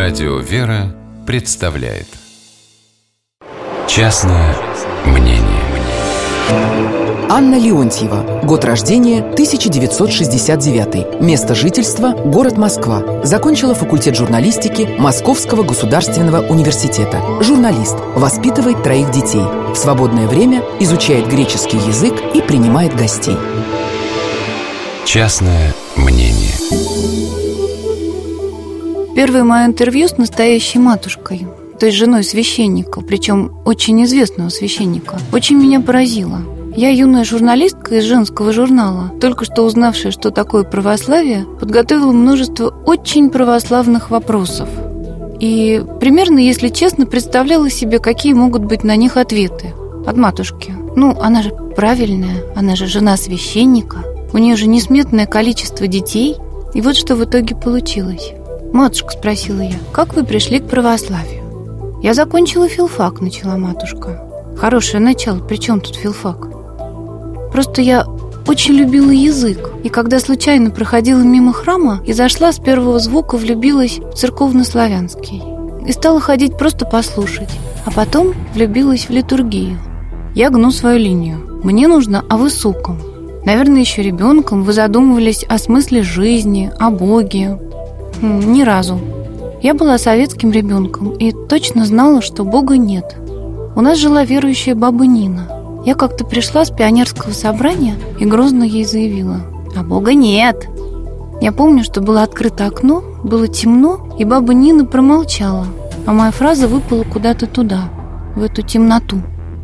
Радио «Вера» представляет «Частное мнение». Анна Леонтьева. Год рождения 1969. Место жительства – город Москва. Закончила факультет журналистики Московского государственного университета. Журналист. Воспитывает 3 детей. В свободное время изучает греческий язык и принимает гостей. Частное мнение. Первое мое интервью с настоящей матушкой, то есть женой священника, причем очень известного священника, очень меня поразило. Я юная журналистка из женского журнала, только что узнавшая, что такое православие, подготовила множество очень православных вопросов. И примерно, если честно, представляла себе, какие могут быть на них ответы от матушки. Она же правильная, она же жена священника, у нее же несметное количество детей. И вот что в итоге получилось. «Матушка», — спросила я, — «как вы пришли к православию?» «Я закончила филфак», — начала матушка. «Хорошее начало, при чем тут филфак?» «Просто я очень любила язык, и когда случайно проходила мимо храма и зашла с первого звука, влюбилась в церковнославянский. И стала ходить просто послушать, а потом влюбилась в литургию. Я гну свою линию. Мне нужно о высоком. Наверное, еще ребенком вы задумывались о смысле жизни, о Боге. Ни разу. Я была советским ребенком и точно знала, что Бога нет. У нас жила верующая баба Нина. Я как-то пришла с пионерского собрания и грозно ей заявила: «А Бога нет!» Я помню, что было открыто окно, было темно, и баба Нина промолчала, а моя фраза выпала куда-то туда, в эту темноту.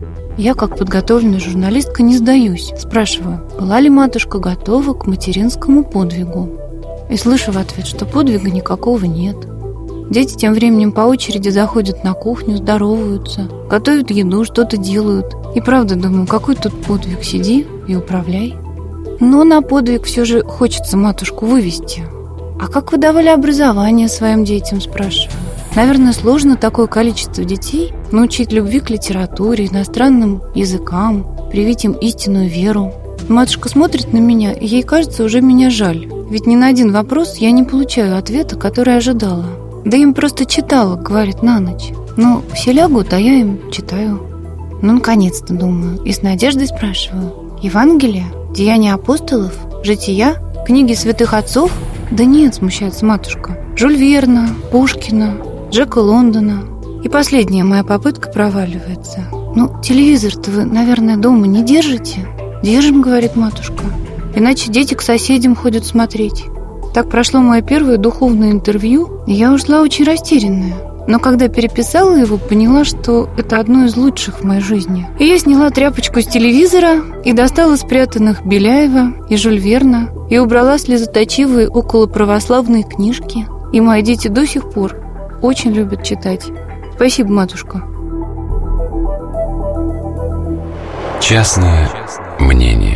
Я, как подготовленная журналистка, не сдаюсь. Спрашиваю, была ли матушка готова к материнскому подвигу. И слышу в ответ, что подвига никакого нет. Дети тем временем по очереди заходят на кухню, здороваются, готовят еду, что-то делают. И правда думаю, какой тут подвиг, сиди и управляй. Но на подвиг все же хочется матушку вывести. А как вы давали образование своим детям, спрашиваю. Наверное, сложно такое количество детей научить любви к литературе, иностранным языкам, привить им истинную веру. Матушка смотрит на меня, и ей кажется, уже меня жаль. Ведь ни на один вопрос я не получаю ответа, который ожидала. Да им просто читала, говорит, на ночь. Все лягут, а я им читаю. Наконец-то, думаю, и с надеждой спрашиваю. Евангелие? Деяния апостолов? Жития? Книги святых отцов? Да нет, смущается матушка. Жюль Верна, Пушкина, Джека Лондона. И последняя моя попытка проваливается. Телевизор-то вы, наверное, дома не держите? Держим, говорит матушка. Иначе дети к соседям ходят смотреть. Так прошло мое первое духовное интервью, и я ушла очень растерянная. Но когда переписала его, поняла, что это одно из лучших в моей жизни. И я сняла тряпочку с телевизора и достала спрятанных Беляева и Жюль Верна, и убрала слезоточивые околоправославные книжки. И мои дети до сих пор очень любят читать. Спасибо, матушка. Частное мнение.